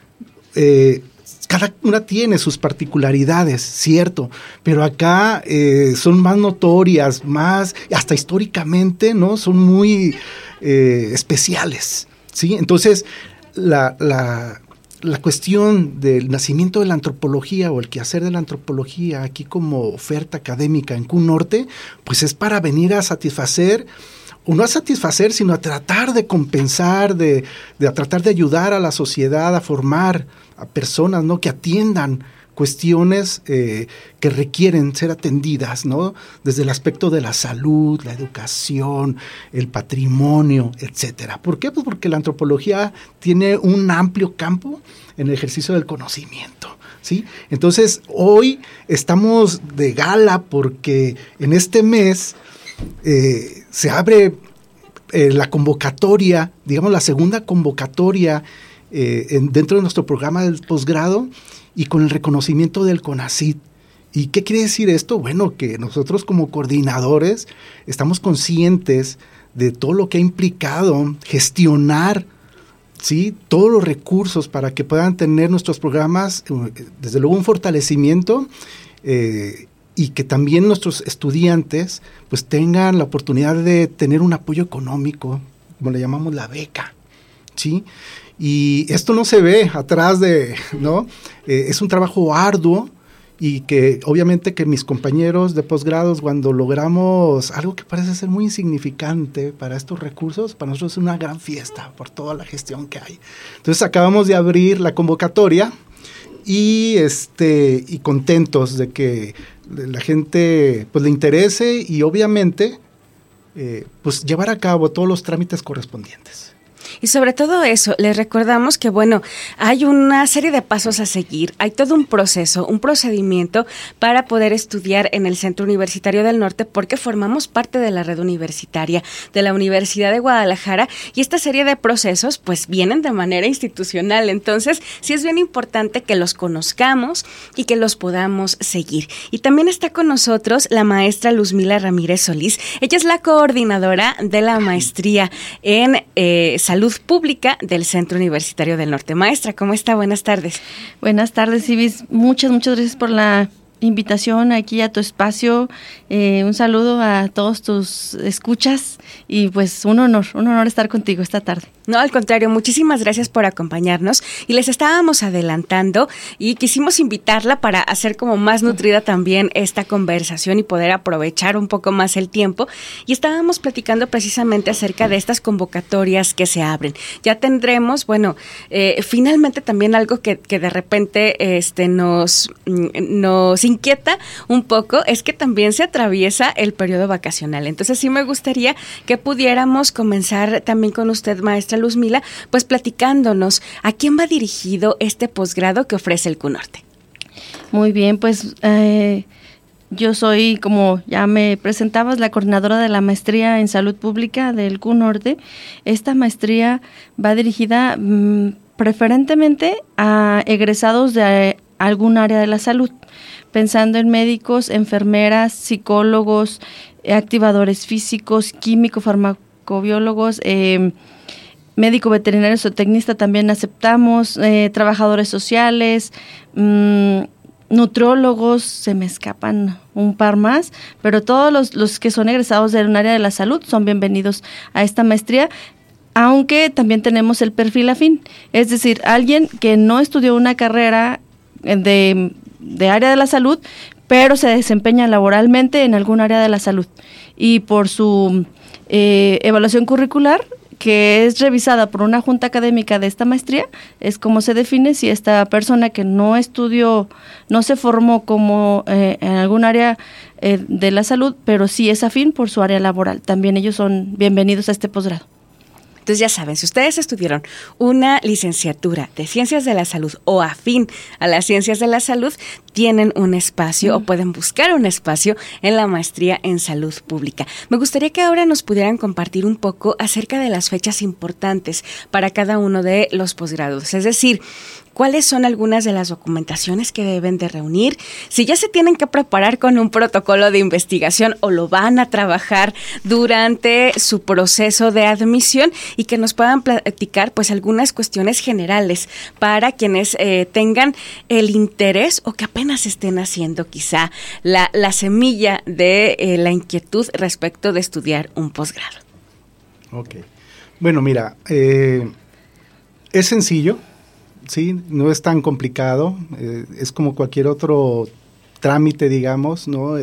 Cada una tiene sus particularidades, cierto, pero acá son más notorias, más, hasta históricamente, ¿no?, son muy especiales, ¿sí? Entonces, la cuestión del nacimiento de la antropología o el quehacer de la antropología aquí como oferta académica en CUNORTE, pues es para venir a satisfacer, o no a satisfacer, sino a tratar de compensar, a tratar de ayudar a la sociedad a formar a personas, ¿no?, que atiendan cuestiones que requieren ser atendidas, ¿no? Desde el aspecto de la salud, la educación, el patrimonio, etcétera. ¿Por qué? Pues porque la antropología tiene un amplio campo en el ejercicio del conocimiento, ¿sí? Entonces, hoy estamos de gala porque en este mes se abre la convocatoria, digamos la segunda convocatoria dentro de nuestro programa del posgrado y con el reconocimiento del CONACYT. ¿Y qué quiere decir esto? Bueno, que nosotros como coordinadores estamos conscientes de todo lo que ha implicado gestionar, ¿sí?, todos los recursos para que puedan tener nuestros programas, desde luego un fortalecimiento, y que también nuestros estudiantes pues tengan la oportunidad de tener un apoyo económico, como le llamamos la beca, ¿sí? Y esto no se ve atrás de, ¿no? Es un trabajo arduo y que obviamente que mis compañeros de posgrados, cuando logramos algo que parece ser muy insignificante para estos recursos, para nosotros es una gran fiesta por toda la gestión que hay. Entonces acabamos de abrir la convocatoria y contentos de que la gente pues le interese y obviamente pues llevar a cabo todos los trámites correspondientes. Y sobre todo eso, les recordamos que, bueno, hay una serie de pasos a seguir, hay todo un proceso, un procedimiento para poder estudiar en el Centro Universitario del Norte, porque formamos parte de la red universitaria de la Universidad de Guadalajara y esta serie de procesos pues vienen de manera institucional. Entonces, sí es bien importante que los conozcamos y que los podamos seguir. Y también está con nosotros la maestra Luzmila Ramírez Solís. Ella es la coordinadora de la maestría en Salud Pública del Centro Universitario del Norte. Maestra, ¿cómo está? Buenas tardes. Buenas tardes, Ibis. Muchas gracias por la invitación aquí a tu espacio. Un saludo a todos tus escuchas y pues un honor estar contigo esta tarde. No, al contrario, muchísimas gracias por acompañarnos y les estábamos adelantando y quisimos invitarla para hacer como más nutrida también esta conversación y poder aprovechar un poco más el tiempo, y estábamos platicando precisamente acerca de estas convocatorias que se abren. Ya tendremos, bueno, finalmente también algo que de repente nos inquieta un poco, es que también se atraviesa el periodo vacacional. Entonces sí me gustaría que pudiéramos comenzar también con usted, maestra Luzmila, pues platicándonos a quién va dirigido este posgrado que ofrece el CUNORTE. Muy bien, pues yo soy, como ya me presentabas, la coordinadora de la maestría en Salud Pública del CUNORTE. Esta maestría va dirigida preferentemente a egresados de algún área de la salud, pensando en médicos, enfermeras, psicólogos, activadores físicos, químicos, farmacobiólogos, médico veterinario zootecnista también aceptamos, trabajadores sociales, nutrólogos, se me escapan un par más, pero todos los que son egresados de un área de la salud son bienvenidos a esta maestría, aunque también tenemos el perfil afín, es decir, alguien que no estudió una carrera de área de la salud, pero se desempeña laboralmente en algún área de la salud y por su evaluación curricular, que es revisada por una junta académica de esta maestría, es como se define si esta persona que no estudió, no se formó como en algún área de la salud, pero sí es afín por su área laboral. También ellos son bienvenidos a este posgrado. Entonces ya saben, si ustedes estudiaron una licenciatura de Ciencias de la Salud o afín a las Ciencias de la Salud, tienen un espacio o pueden buscar un espacio en la maestría en Salud Pública. Me gustaría que ahora nos pudieran compartir un poco acerca de las fechas importantes para cada uno de los posgrados. Es decir, ¿cuáles son algunas de las documentaciones que deben de reunir? Si ya se tienen que preparar con un protocolo de investigación o lo van a trabajar durante su proceso de admisión, y que nos puedan platicar pues algunas cuestiones generales para quienes tengan el interés o que apenas estén haciendo quizá la semilla de la inquietud respecto de estudiar un posgrado. Ok. Bueno, mira, es sencillo. Sí, no es tan complicado, es como cualquier otro trámite, digamos, ¿no?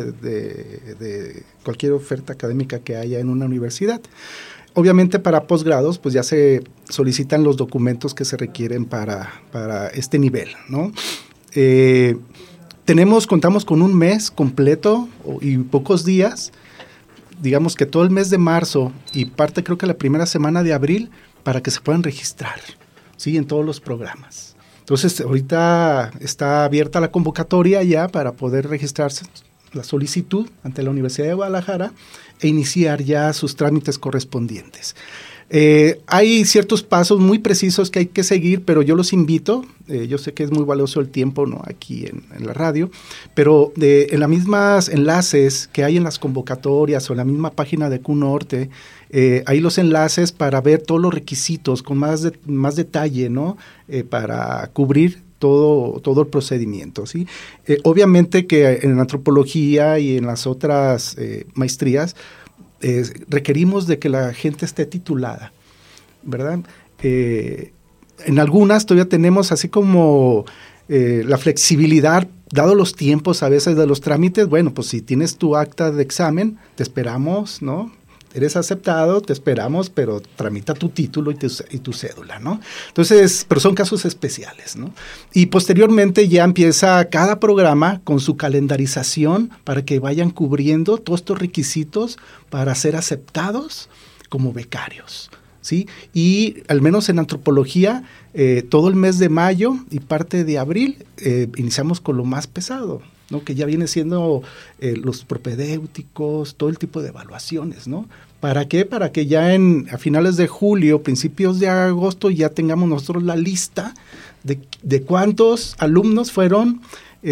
de cualquier oferta académica que haya en una universidad. Obviamente para posgrados, pues ya se solicitan los documentos que se requieren para este nivel, ¿no? Contamos con un mes completo y pocos días, digamos que todo el mes de marzo y parte creo que la primera semana de abril para que se puedan registrar, ¿sí? En todos los programas. Entonces, ahorita está abierta la convocatoria ya para poder registrarse la solicitud ante la Universidad de Guadalajara e iniciar ya sus trámites correspondientes. Hay ciertos pasos muy precisos que hay que seguir, pero yo los invito, yo sé que es muy valioso el tiempo, ¿no? Aquí en la radio, pero en las mismas enlaces que hay en las convocatorias o en la misma página de CUNORTE, hay los enlaces para ver todos los requisitos con más detalle, ¿no? Para cubrir todo el procedimiento, ¿sí? Obviamente que en antropología y en las otras maestrías requerimos de que la gente esté titulada, ¿verdad? En algunas todavía tenemos así como la flexibilidad, dado los tiempos a veces de los trámites. Bueno, pues si tienes tu acta de examen, te esperamos, ¿no? Eres aceptado, te esperamos, pero tramita tu título y tu cédula, ¿no? Entonces, pero son casos especiales, ¿no? Y posteriormente ya empieza cada programa con su calendarización para que vayan cubriendo todos estos requisitos para ser aceptados como becarios, ¿sí? Y al menos en antropología, todo el mes de mayo y parte de abril iniciamos con lo más pesado, ¿no? Que ya viene siendo los propedéuticos, todo el tipo de evaluaciones, ¿no? ¿Para qué? Para que ya a finales de julio, principios de agosto, ya tengamos nosotros la lista de cuántos alumnos fueron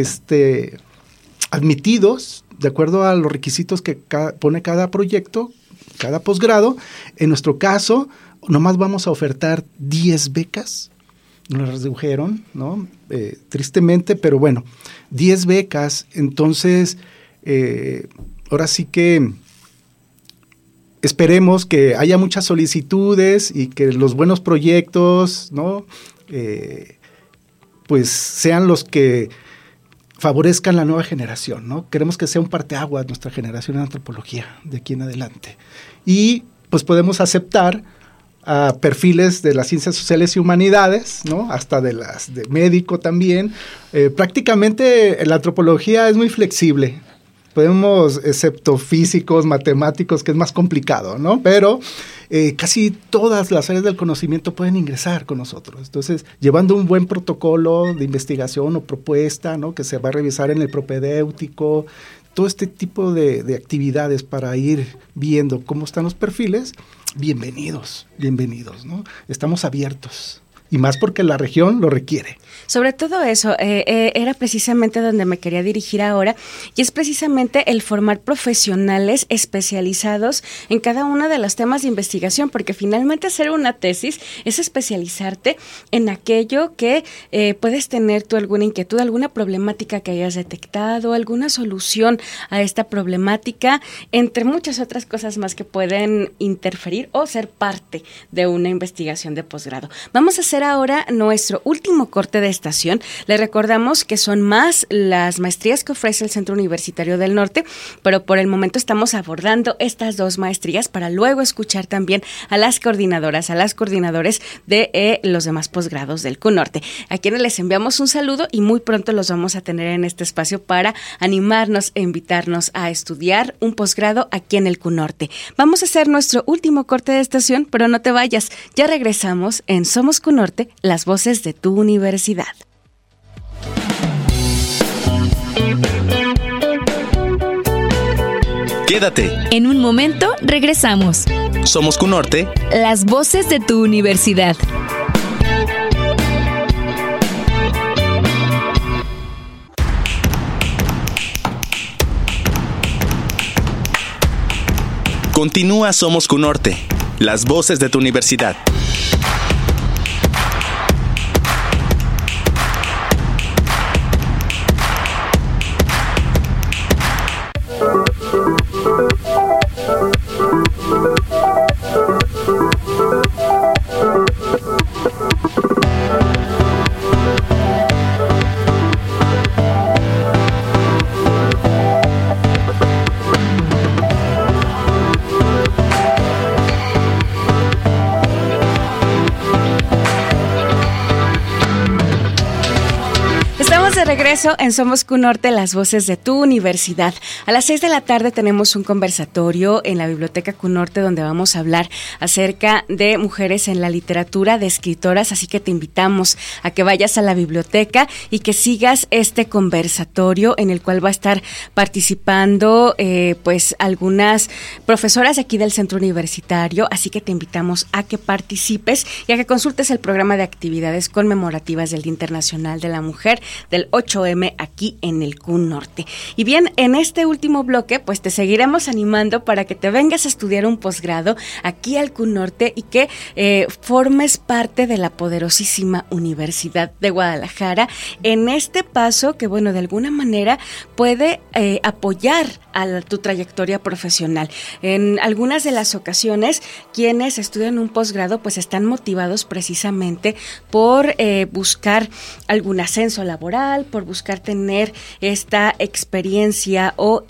admitidos de acuerdo a los requisitos que pone cada proyecto, cada posgrado. En nuestro caso, nomás vamos a ofertar 10 becas. Nos las redujeron, ¿no? Tristemente, pero bueno, 10 becas. Entonces, ahora sí que esperemos que haya muchas solicitudes y que los buenos proyectos, ¿no? Pues sean los que favorezcan la nueva generación, ¿no? Queremos que sea un parteaguas nuestra generación en antropología de aquí en adelante. Y pues podemos aceptar a perfiles de las ciencias sociales y humanidades, ¿no? Hasta de médico también. Prácticamente la antropología es muy flexible. Podemos, excepto físicos, matemáticos, que es más complicado, ¿no? Pero casi todas las áreas del conocimiento pueden ingresar con nosotros. Entonces, llevando un buen protocolo de investigación o propuesta, ¿no? Que se va a revisar en el propedéutico, todo este tipo de actividades para ir viendo cómo están los perfiles. Bienvenidos, ¿no? Estamos abiertos. Y más porque la región lo requiere. Sobre todo eso, era precisamente donde me quería dirigir ahora, y es precisamente el formar profesionales especializados en cada uno de los temas de investigación, porque finalmente hacer una tesis es especializarte en aquello que puedes tener tú alguna inquietud, alguna problemática que hayas detectado, alguna solución a esta problemática, entre muchas otras cosas más que pueden interferir o ser parte de una investigación de posgrado. Vamos a hacer ahora nuestro último corte de estación. Les recordamos que son más las maestrías que ofrece el Centro Universitario del Norte, pero por el momento estamos abordando estas 2 maestrías para luego escuchar también a las coordinadoras, a los coordinadores de los demás posgrados del CUNORTE, a quienes les enviamos un saludo y muy pronto los vamos a tener en este espacio para animarnos e invitarnos a estudiar un posgrado aquí en el CUNORTE. Vamos a hacer nuestro último corte de estación, pero no te vayas, ya regresamos en Somos CUNORTE, las voces de tu universidad. Quédate. En un momento regresamos. Somos CUNORTE, las voces de tu universidad. Continúa Somos CUNORTE, las voces de tu universidad. regreso en Somos Q Norte, las voces de tu universidad. A las 6 de la tarde tenemos un conversatorio en la Biblioteca Q Norte donde vamos a hablar acerca de mujeres en la literatura, de escritoras, así que te invitamos a que vayas a la biblioteca y que sigas este conversatorio en el cual va a estar participando pues algunas profesoras aquí del centro universitario, así que te invitamos a que participes y a que consultes el programa de actividades conmemorativas del Día Internacional de la Mujer del 8M aquí en el Q Norte. Y bien, en este último bloque, pues te seguiremos animando para que te vengas a estudiar un posgrado aquí al Q Norte y que formes parte de la poderosísima Universidad de Guadalajara en este paso que, bueno, de alguna manera puede apoyar a tu trayectoria profesional. En algunas de las ocasiones, quienes estudian un posgrado, pues están motivados precisamente por buscar algún ascenso laboral, por buscar tener esta experiencia o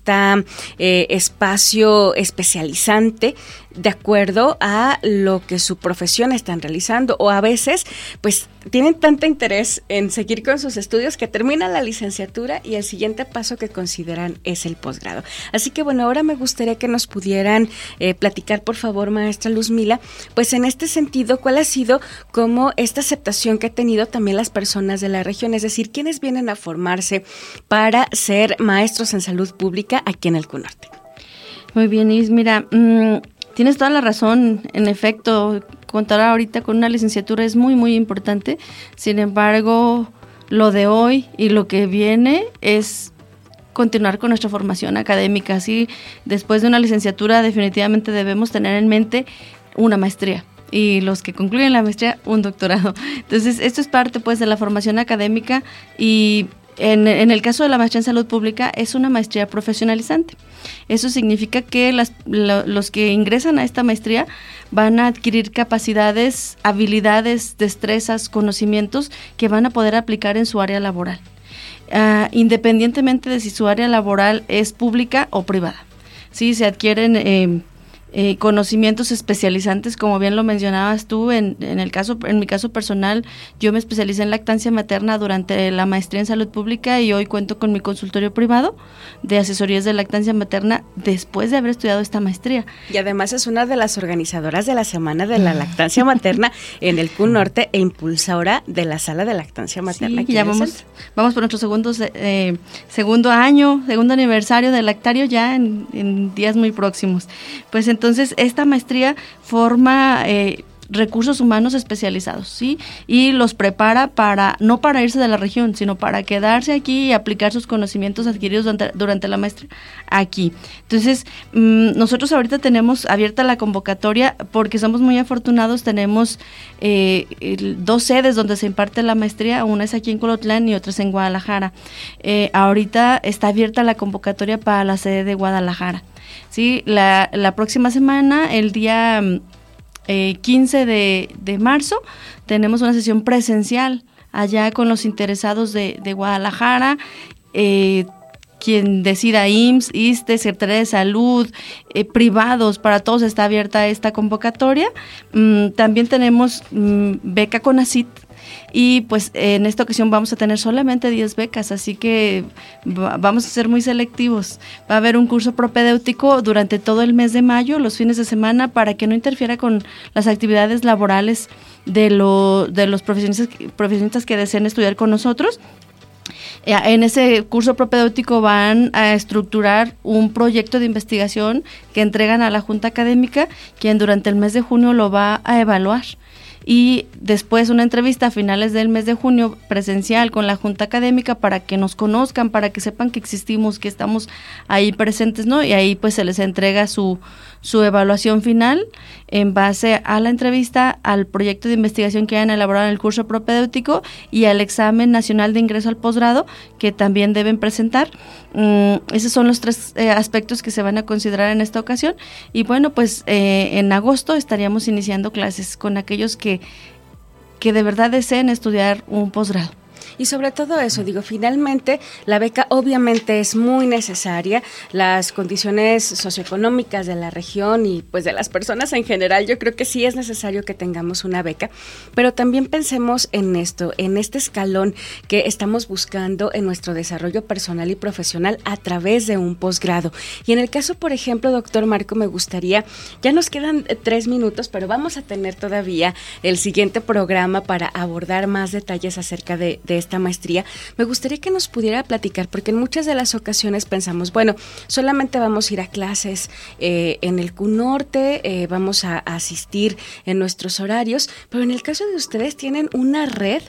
espacio especializante de acuerdo a lo que su profesión están realizando, o a veces pues tienen tanto interés en seguir con sus estudios que terminan la licenciatura y el siguiente paso que consideran es el posgrado. Así que bueno, ahora me gustaría que nos pudieran platicar, por favor, maestra Luzmila, pues en este sentido, ¿cuál ha sido como esta aceptación que han tenido también las personas de la región? Es decir, ¿quiénes vienen a formarse para ser maestros en salud pública aquí en el Q Norte? Muy bien, Is, mira, tienes toda la razón. En efecto, contar ahorita con una licenciatura es muy, muy importante. Sin embargo, lo de hoy y lo que viene es continuar con nuestra formación académica. Así, después de una licenciatura, definitivamente debemos tener en mente una maestría. Y los que concluyen la maestría, un doctorado. Entonces, esto es parte, pues, de la formación académica y en el caso de la maestría en salud pública es una maestría profesionalizante. Eso significa que los que ingresan a esta maestría van a adquirir capacidades, habilidades, destrezas, conocimientos que van a poder aplicar en su área laboral, independientemente de si su área laboral es pública o privada. Sí, se adquieren conocimientos especializantes, como bien lo mencionabas tú. En mi caso personal, yo me especialicé en lactancia materna durante la maestría en salud pública y hoy cuento con mi consultorio privado de asesorías de lactancia materna después de haber estudiado esta maestría. Y además es una de las organizadoras de la Semana de la Lactancia Materna en el Q Norte e impulsora de la Sala de Lactancia Materna. Sí, ya vamos por nuestro segundo aniversario de Lactario ya en días muy próximos. Pues entonces esta maestría forma recursos humanos especializados, ¿sí? Y los prepara no para irse de la región, sino para quedarse aquí y aplicar sus conocimientos adquiridos durante la maestría aquí. Entonces, nosotros ahorita tenemos abierta la convocatoria porque somos muy afortunados, tenemos 2 sedes donde se imparte la maestría, una es aquí en Colotlán y otra es en Guadalajara. Ahorita está abierta la convocatoria para la sede de Guadalajara. Sí, la próxima semana, el día 15 de marzo, tenemos una sesión presencial allá con los interesados de Guadalajara, quien decida IMSS, ISSSTE, Secretaría de Salud, privados, para todos está abierta esta convocatoria. También tenemos beca CONACYT. Y pues en esta ocasión vamos a tener solamente 10 becas, así que vamos a ser muy selectivos. Va a haber un curso propedéutico durante todo el mes de mayo, los fines de semana, para que no interfiera con las actividades laborales de los profesionistas que deseen estudiar con nosotros. En ese curso propedéutico van a estructurar un proyecto de investigación que entregan a la Junta Académica, quien durante el mes de junio lo va a evaluar. Y después una entrevista a finales del mes de junio presencial con la Junta Académica para que nos conozcan, para que sepan que existimos, que estamos ahí presentes, ¿no? Y ahí pues se les entrega su evaluación final en base a la entrevista, al proyecto de investigación que hayan elaborado en el curso propedéutico y al examen nacional de ingreso al posgrado que también deben presentar. Esos son los 3 aspectos que se van a considerar en esta ocasión. Y bueno, pues en agosto estaríamos iniciando clases con aquellos que de verdad deseen estudiar un posgrado. Y sobre todo eso, digo, finalmente la beca obviamente es muy necesaria, las condiciones socioeconómicas de la región y pues de las personas en general, yo creo que sí es necesario que tengamos una beca, pero también pensemos en esto, en este escalón que estamos buscando en nuestro desarrollo personal y profesional a través de un posgrado. Y en el caso, por ejemplo, doctor Marco, me gustaría, ya nos quedan 3 minutos, pero vamos a tener todavía el siguiente programa para abordar más detalles acerca de esta maestría. Me gustaría que nos pudiera platicar, porque en muchas de las ocasiones pensamos, bueno, solamente vamos a ir a clases en el CUNORTE, vamos a asistir en nuestros horarios, pero en el caso de ustedes tienen una red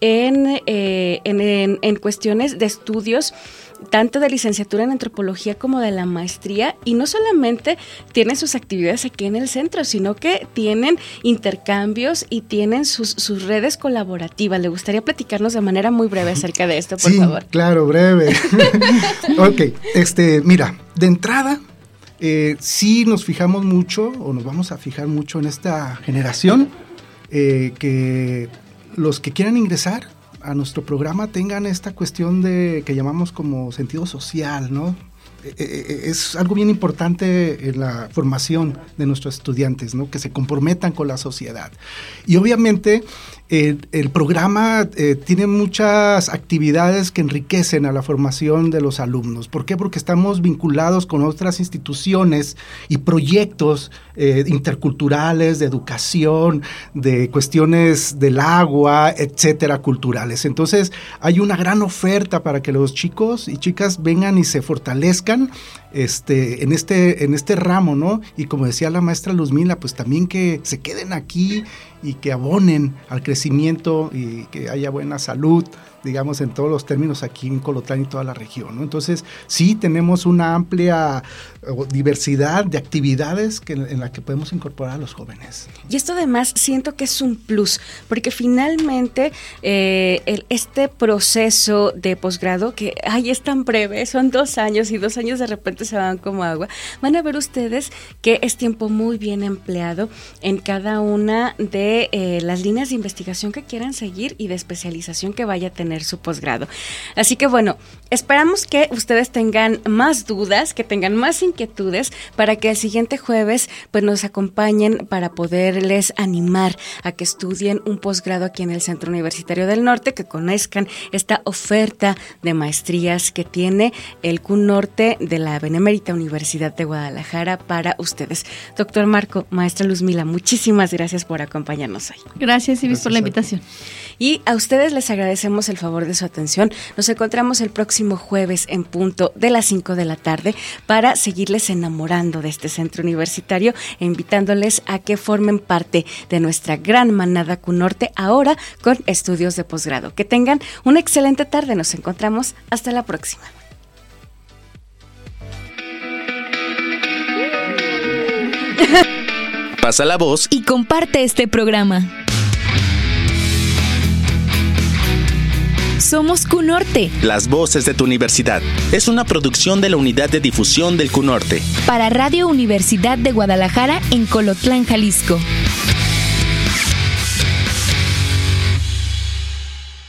en cuestiones de estudios, tanto de licenciatura en antropología como de la maestría, y no solamente tienen sus actividades aquí en el centro, sino que tienen intercambios y tienen sus redes colaborativas. ¿Le gustaría platicarnos de manera muy breve acerca de esto, por favor? Sí, claro, breve. Ok, mira, de entrada, sí nos fijamos mucho, o nos vamos a fijar mucho en esta generación, que los que quieran ingresar a nuestro programa tengan esta cuestión de que llamamos como sentido social, ¿no? Es algo bien importante en la formación de nuestros estudiantes, ¿no? Que se comprometan con la sociedad. Y obviamente el programa tiene muchas actividades que enriquecen a la formación de los alumnos. ¿Por qué? Porque estamos vinculados con otras instituciones y proyectos interculturales, de educación, de cuestiones del agua, etcétera, culturales. Entonces, hay una gran oferta para que los chicos y chicas vengan y se fortalezcan en este ramo, ¿no? Y como decía la maestra Luzmila, pues también que se queden aquí y que abonen al crecimiento y que haya buena salud, digamos, en todos los términos aquí en Colotlán y toda la región, ¿no? Entonces, sí tenemos una amplia diversidad de actividades en la que podemos incorporar a los jóvenes. Y esto además siento que es un plus, porque finalmente este proceso de posgrado, que es tan breve, son 2 años y 2 años de repente se van como agua, van a ver ustedes que es tiempo muy bien empleado en cada una de las líneas de investigación que quieran seguir y de especialización que vaya a tener su posgrado. Así que bueno, esperamos que ustedes tengan más dudas, que tengan más inquietudes, para que el siguiente jueves pues nos acompañen para poderles animar a que estudien un posgrado aquí en el Centro Universitario del Norte, que conozcan esta oferta de maestrías que tiene el CUNORTE de la Benemérita Universidad de Guadalajara para ustedes. Doctor Marco, maestra Luzmila, muchísimas gracias por acompañarnos hoy. Gracias, Ibis, por la invitación. Y a ustedes les agradecemos el favor de su atención. Nos encontramos el próximo jueves en punto de las 5 de la tarde para seguirles enamorando de este centro universitario e invitándoles a que formen parte de nuestra gran manada CUNORTE, ahora con estudios de posgrado. Que tengan una excelente tarde. Nos encontramos hasta la próxima. Pasa la voz y comparte este programa. Somos CUNORTE. Las voces de tu universidad. Es una producción de la Unidad de Difusión del CUNORTE. Para Radio Universidad de Guadalajara en Colotlán, Jalisco.